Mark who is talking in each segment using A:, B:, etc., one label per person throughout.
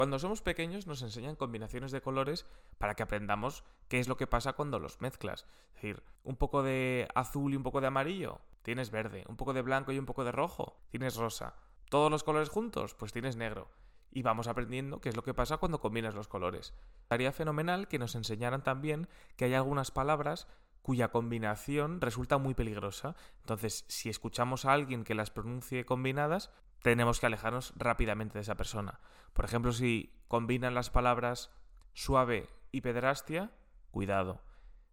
A: Cuando somos pequeños nos enseñan combinaciones de colores para que aprendamos qué es lo que pasa cuando los mezclas. Es decir, un poco de azul y un poco de amarillo, tienes verde. Un poco de blanco y un poco de rojo, tienes rosa. Todos los colores juntos, pues tienes negro. Y vamos aprendiendo qué es lo que pasa cuando combinas los colores. Estaría fenomenal que nos enseñaran también que hay algunas palabras cuya combinación resulta muy peligrosa. Entonces, si escuchamos a alguien que las pronuncie combinadas, tenemos que alejarnos rápidamente de esa persona. Por ejemplo, si combinan las palabras suave y pederastia, cuidado.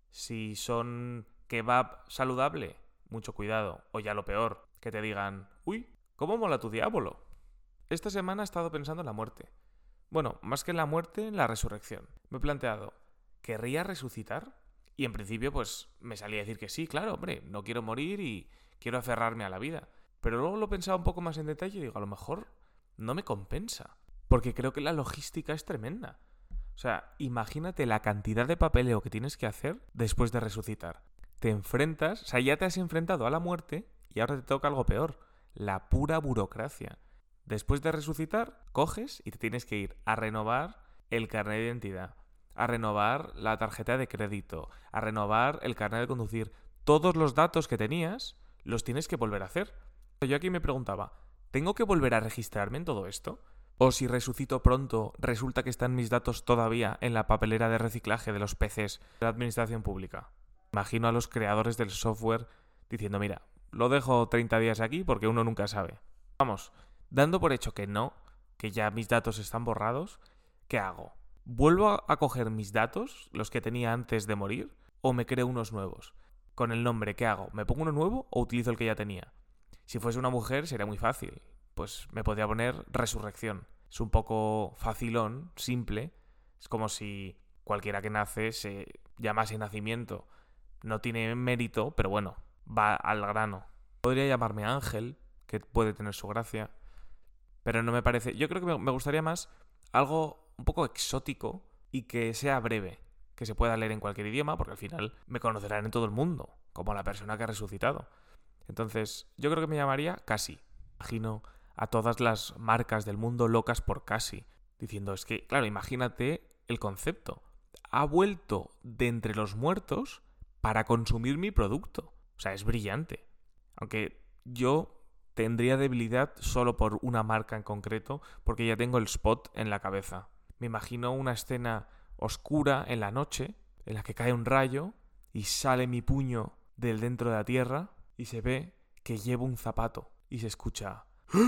A: Si son kebab saludable, mucho cuidado. O ya lo peor, que te digan, uy, ¿cómo mola tu diablo? Esta semana he estado pensando en la muerte. Bueno, más que en la muerte, en la resurrección. Me he planteado, ¿querría resucitar? Y en principio, pues me salía a decir que sí, claro, hombre, no quiero morir y quiero aferrarme a la vida. Pero luego lo he pensado un poco más en detalle y digo, a lo mejor no me compensa. Porque creo que la logística es tremenda. O sea, imagínate la cantidad de papeleo que tienes que hacer después de resucitar. Te enfrentas, o sea, ya te has enfrentado a la muerte y ahora te toca algo peor, la pura burocracia. Después de resucitar, coges y te tienes que ir a renovar el carnet de identidad, a renovar la tarjeta de crédito, a renovar el carnet de conducir. Todos los datos que tenías los tienes que volver a hacer. Yo aquí me preguntaba, ¿tengo que volver a registrarme en todo esto? ¿O si resucito pronto, resulta que están mis datos todavía en la papelera de reciclaje de los PCs de la administración pública? Imagino a los creadores del software diciendo, mira, lo dejo 30 días aquí porque uno nunca sabe. Vamos, dando por hecho que no, que ya mis datos están borrados, ¿qué hago? ¿Vuelvo a coger mis datos, los que tenía antes de morir, o me creo unos nuevos? Con el nombre, ¿qué hago? ¿Me pongo uno nuevo o utilizo el que ya tenía? Si fuese una mujer sería muy fácil. Pues me podría poner resurrección. Es un poco facilón, simple. Es como si cualquiera que nace se llamase nacimiento. No tiene mérito, pero bueno, va al grano. Podría llamarme Ángel, que puede tener su gracia. Pero no me parece... Yo creo que me gustaría más algo un poco exótico y que sea breve. Que se pueda leer en cualquier idioma, porque al final me conocerán en todo el mundo, como la persona que ha resucitado. Entonces, yo creo que me llamaría Cassie. Imagino a todas las marcas del mundo locas por Cassie, diciendo, es que, claro, imagínate el concepto. Ha vuelto de entre los muertos para consumir mi producto. O sea, es brillante. Aunque yo tendría debilidad solo por una marca en concreto, porque ya tengo el spot en la cabeza. Me imagino una escena oscura en la noche, en la que cae un rayo y sale mi puño del dentro de la tierra y se ve que llevo un zapato y se escucha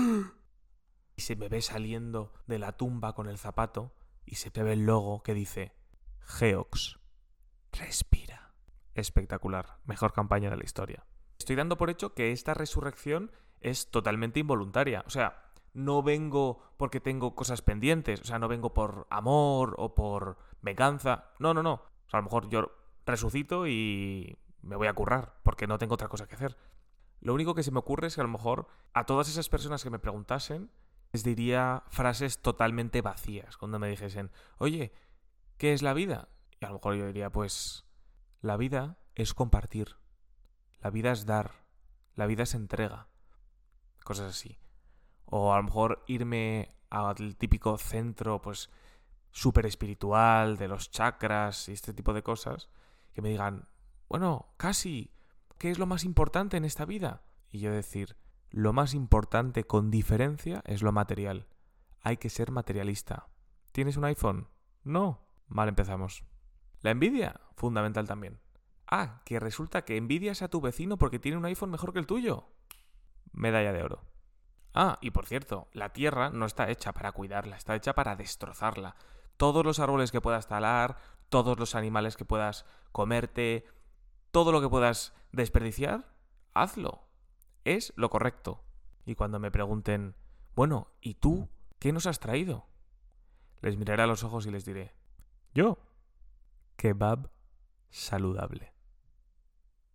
A: y se me ve saliendo de la tumba con el zapato y se te ve el logo que dice Geox, respira. Espectacular, mejor campaña de la historia. Estoy dando por hecho que esta resurrección es totalmente involuntaria. O sea, no vengo porque tengo cosas pendientes. O sea, no vengo por amor o por venganza. No, no, no. O sea, a lo mejor yo resucito y me voy a currar porque no tengo otra cosa que hacer. Lo único que se me ocurre es que a lo mejor a todas esas personas que me preguntasen les diría frases totalmente vacías. Cuando me dijesen, oye, ¿qué es la vida? Y a lo mejor yo diría, pues, la vida es compartir. La vida es dar. La vida es entrega. Cosas así. O a lo mejor irme al típico centro, pues, súper espiritual, de los chakras y este tipo de cosas, que me digan, bueno, casi, ¿qué es lo más importante en esta vida? Y yo decir, lo más importante con diferencia es lo material. Hay que ser materialista. ¿Tienes un iPhone? No. Mal empezamos. La envidia, fundamental también. Ah, que resulta que envidias a tu vecino porque tiene un iPhone mejor que el tuyo. Medalla de oro. Ah, y por cierto, la tierra no está hecha para cuidarla, está hecha para destrozarla. Todos los árboles que puedas talar, todos los animales que puedas comerte, todo lo que puedas desperdiciar, hazlo. Es lo correcto. Y cuando me pregunten, bueno, ¿y tú qué nos has traído? Les miraré a los ojos y les diré, yo, kebab saludable.